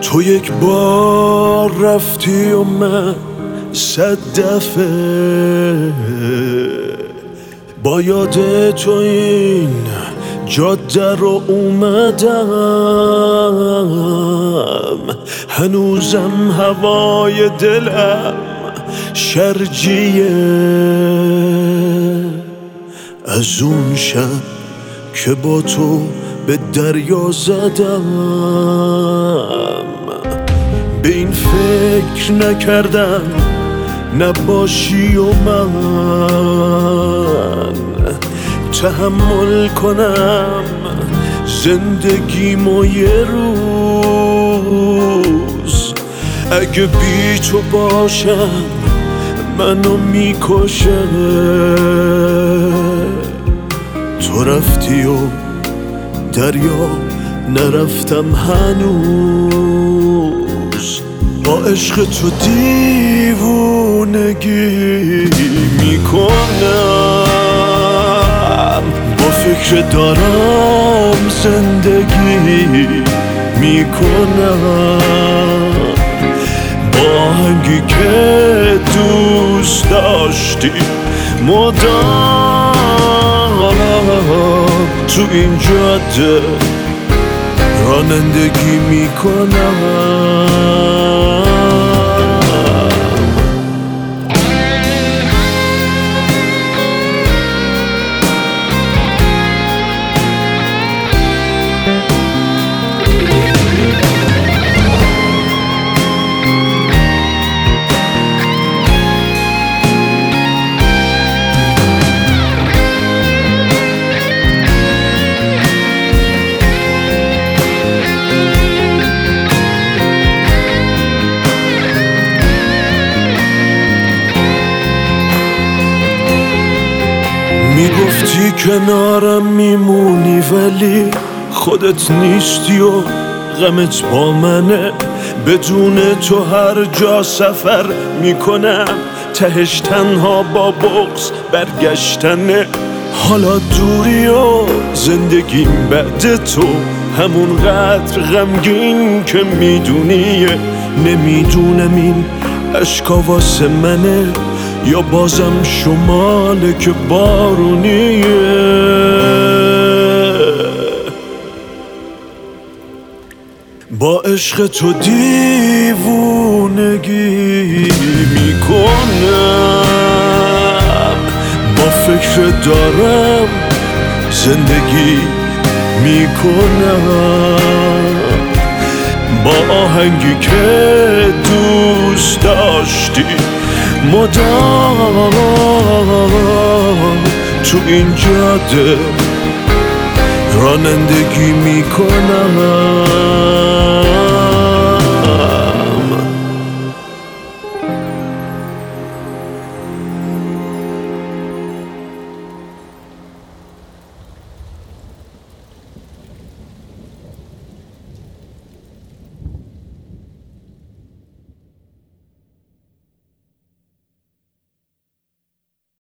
تو یک بار رفتی و من 100 دفعه با یاد تو این جاده رو اومدم، هنوزم هوای دلم شرجیه از اون شب که با تو به دریا زدم. به این فکر نکردم نباشی و من تحمل کنم زندگیمو یه روز. اگه بی تو باشم منو میکشه، تو رفتی و دریا نرفتم هنوز. با عشق تو دیوونگی میکنم، با فکر دارم زندگی میکنم، با آهنگی که دوست داشتی مدام تو این جاده رانندگی میکنم. میگفتی کنارم میمونی ولی خودت نیستی و غمت با منه. بدون تو هر جا سفر میکنم، تهش تنها با بغض برگشتنه. حالا دوری و زندگیم بعد تو همون قدر غمگین که میدونی. نمیدونم این اشکا واسه منه یا بازم شماله که بارونیه. با عشق تو دیوونگی میکنم، با فکر دارم زندگی میکنم، با آهنگی که دوست داشتی مدام تو این جاده رانندگی میکنم.